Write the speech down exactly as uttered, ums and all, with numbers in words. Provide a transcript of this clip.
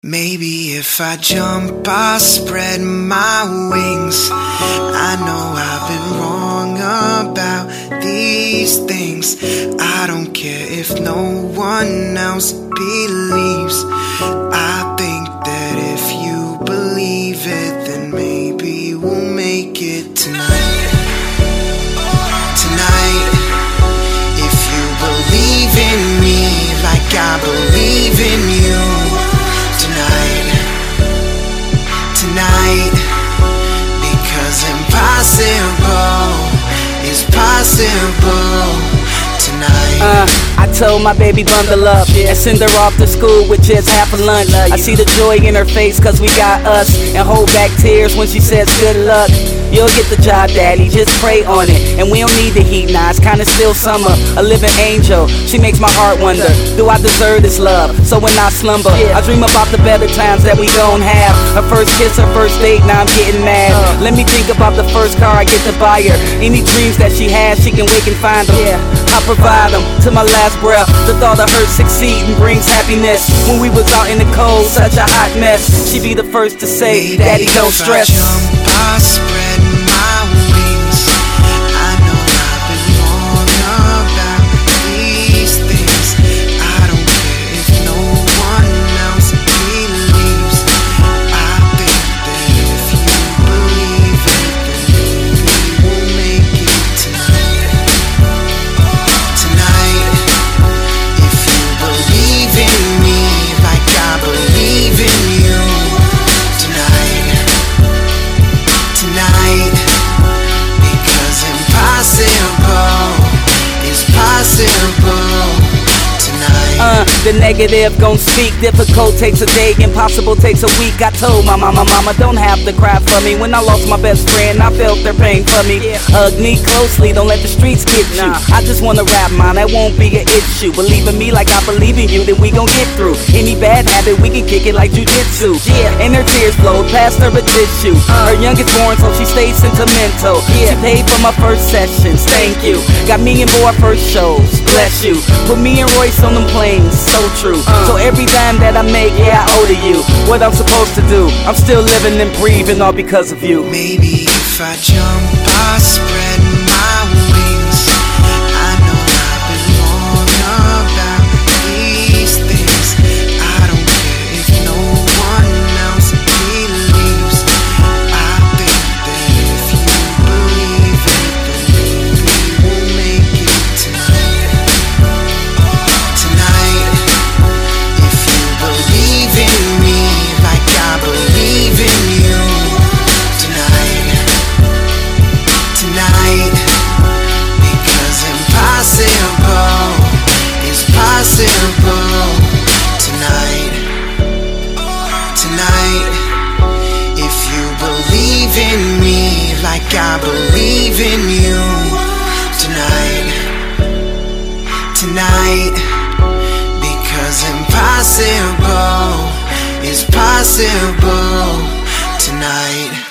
Maybe if I jump, I'll spread my wings. I know I've been wrong about these things. I don't care if no one else believes. I think that if you believe it, then maybe we'll make it tonight. Tonight, if you believe in me like I believe in you. Tonight, because impossible is possible tonight. Uh, I told my baby bundle up and send her off to school with just half a lunch. I see the joy in her face cause we got us, and hold back tears when she says good luck. You'll get the job, daddy, just pray on it. And we don't need the heat now, it's kinda still summer. A living angel, she makes my heart wonder, do I deserve this love? So when I slumber, I dream about the better times that we gon' have. Her first kiss, her first date, now I'm getting mad. Let me think about the first car I get to buy her. Any dreams that she has, she can wake and find them. I provide them to my last breath. The thought of her succeeding brings happiness. When we was out in the cold, such a hot mess, she be the first to say, daddy, don't stress. I spread my wings. I know I've been wrong about these things. I don't care if no one else believes. I think that if you believe it, then maybe we'll make it tonight. Tonight, if you believe in me like I believe in you. Tonight, because impossible is possible tonight. Uh, the negative gon' speak, difficult takes a day, impossible takes a week. I told my mama, mama, don't have to cry for me. When I lost my best friend, I felt their pain for me. Hug me closely, don't let the streets get you. I just wanna rap, mine, that won't be an issue. Believe in me like I believe in you, then we gon' get through. Any bad habit, we can kick it like jujitsu. Yeah, and her tears flowed past her a tissue. Her youngest born, so she stays sentimental. She paid for my first sessions, thank you. Got me in more first shows, bless you. Put me and Royce on them planes, so true. So every dime that I make, yeah, I owe to you. What I'm supposed to do, I'm still living and breathing all because of you. Maybe if I jump, I'll spread my wings. I know I've been wrong about these things. I don't care if no one else believes. I think that if you believe it, then maybe we'll make it tonight. Tonight, if you believe in me like I believe in you. Tonight, because impossible is possible tonight. Tonight, if you believe in me like I believe in you. Tonight, tonight, because impossible is possible tonight.